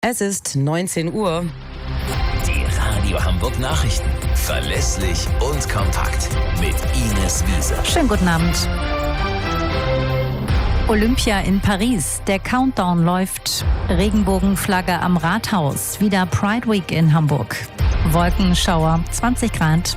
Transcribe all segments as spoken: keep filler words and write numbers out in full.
Es ist neunzehn Uhr. Die Radio Hamburg Nachrichten. Verlässlich und kompakt. Mit Ines Wiese. Schönen guten Abend. Olympia in Paris. Der Countdown läuft. Regenbogenflagge am Rathaus. Wieder Pride Week in Hamburg. Wolkenschauer, zwanzig Grad.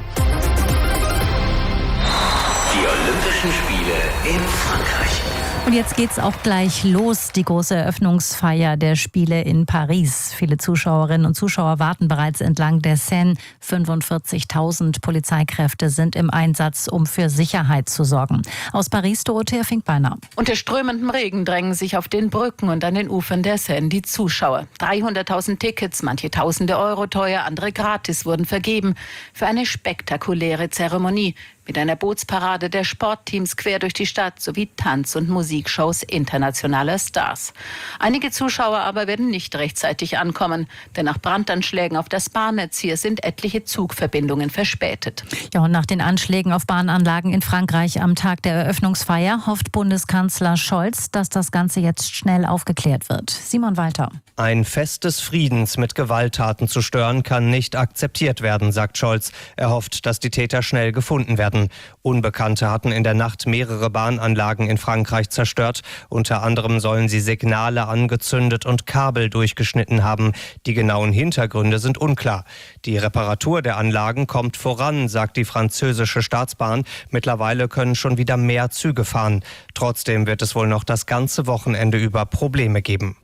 Die Olympischen Spiele in Frankreich. Und jetzt geht's auch gleich los, die große Eröffnungsfeier der Spiele in Paris. Viele Zuschauerinnen und Zuschauer warten bereits entlang der Seine. fünfundvierzigtausend Polizeikräfte sind im Einsatz, um für Sicherheit zu sorgen. Aus Paris, Dorothea Finkbeiner. Unter strömendem Regen drängen sich auf den Brücken und an den Ufern der Seine die Zuschauer. dreihunderttausend Tickets, manche tausende Euro teuer, andere gratis, wurden vergeben für eine spektakuläre Zeremonie mit einer Bootsparade der Sportteams quer durch die Stadt sowie Tanz- und Musikshows internationaler Stars. Einige Zuschauer aber werden nicht rechtzeitig ankommen, denn nach Brandanschlägen auf das Bahnnetz hier sind etliche Zugverbindungen verspätet. Ja, und nach den Anschlägen auf Bahnanlagen in Frankreich am Tag der Eröffnungsfeier hofft Bundeskanzler Scholz, dass das Ganze jetzt schnell aufgeklärt wird. Simon Walter. Ein Fest des Friedens mit Gewalttaten zu stören, kann nicht akzeptiert werden, sagt Scholz. Er hofft, dass die Täter schnell gefunden werden. Unbekannte hatten in der Nacht mehrere Bahnanlagen in Frankreich zerstört. Unter anderem sollen sie Signale angezündet und Kabel durchgeschnitten haben. Die genauen Hintergründe sind unklar. Die Reparatur der Anlagen kommt voran, sagt die französische Staatsbahn. Mittlerweile können schon wieder mehr Züge fahren. Trotzdem wird es wohl noch das ganze Wochenende über Probleme geben.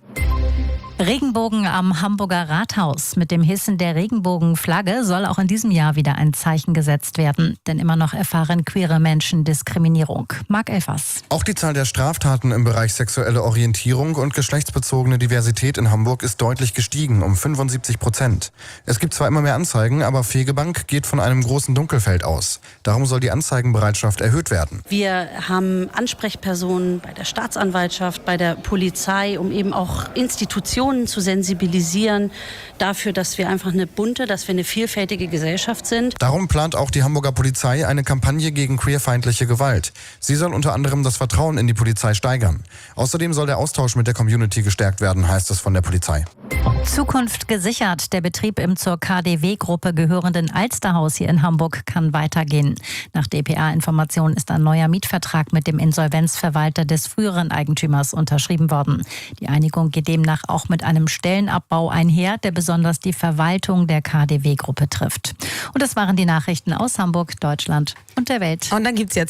Regenbogen am Hamburger Rathaus. Mit dem Hissen der Regenbogenflagge soll auch in diesem Jahr wieder ein Zeichen gesetzt werden. Denn immer noch erfahren queere Menschen Diskriminierung. Marc Elfers. Auch die Zahl der Straftaten im Bereich sexuelle Orientierung und geschlechtsbezogene Diversität in Hamburg ist deutlich gestiegen, um fünfundsiebzig Prozent. Es gibt zwar immer mehr Anzeigen, aber Fegebank geht von einem großen Dunkelfeld aus. Darum soll die Anzeigenbereitschaft erhöht werden. Wir haben Ansprechpersonen bei der Staatsanwaltschaft, bei der Polizei, um eben auch Institutionen zu sensibilisieren dafür, dass wir einfach eine bunte, dass wir eine vielfältige Gesellschaft sind. Darum plant auch die Hamburger Polizei eine Kampagne gegen queerfeindliche Gewalt. Sie soll unter anderem das Vertrauen in die Polizei steigern. Außerdem soll der Austausch mit der Community gestärkt werden, heißt es von der Polizei. Zukunft gesichert. Der Betrieb im zur K D W-Gruppe gehörenden Alsterhaus hier in Hamburg kann weitergehen. Nach D P A-Informationen ist ein neuer Mietvertrag mit dem Insolvenzverwalter des früheren Eigentümers unterschrieben worden. Die Einigung geht demnach auch mit einem Stellenabbau einher, der besonders die Verwaltung der K D W-Gruppe trifft. Und das waren die Nachrichten aus Hamburg, Deutschland und der Welt. Und dann gibt's jetzt